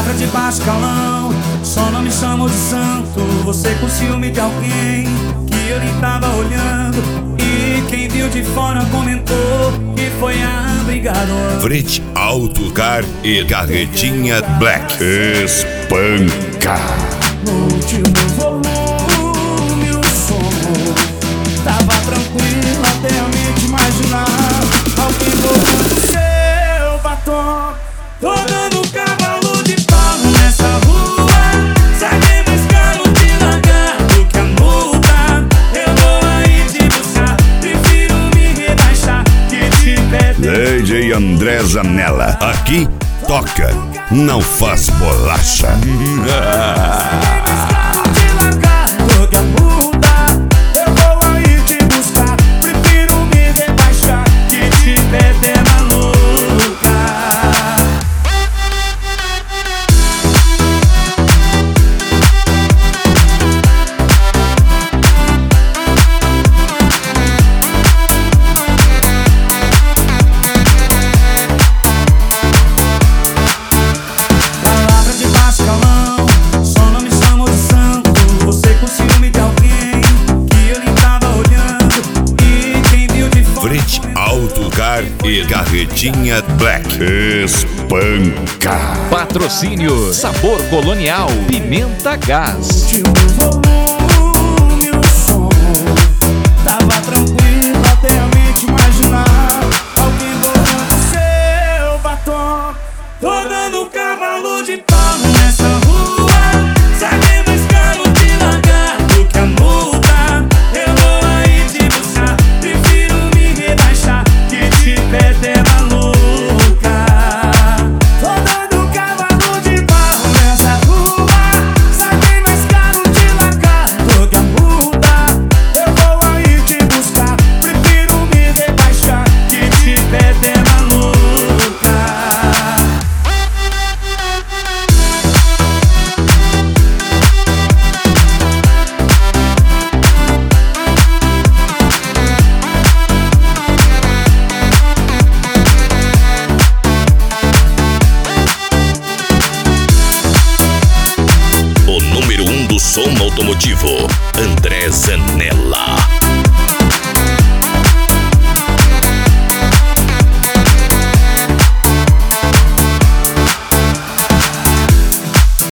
palavra de baixo calão, só não me chamou de santo. Você com ciúme de alguém que ele tava olhando, e quem viu de fora comentou que foi a brigador. Frente Autocar e Carretinha Black. Espanca. No último volume o som tava tranquilo até a mente imaginar alguém roubando seu batom. Tô dando cavalo de pau nessa rua, sabe mais caro de largar do que a multa. Eu vou aí te buscar, prefiro me rebaixar que te perder. DJ André Zanella. Aqui toca, não faz bolacha. Autocar e Carretinha Black. Espanca. Patrocínio Sabor Colonial, Pimenta Gás. Volume, o som tava tranquilo até a mente imaginar alguém roubando seu batom. Tô dando cavalo de pau nessa rua, sabe mais caro de largar do que a multa. Eu vou aí te buscar, prefiro me rebaixar que te perder maluca. Tô dando cavalo de pau nessa rua, sabe mais caro de largar do que a multa. Eu vou aí te buscar, prefiro me rebaixar que te perder maluca. O número 1 do som automotivo, André Zanella.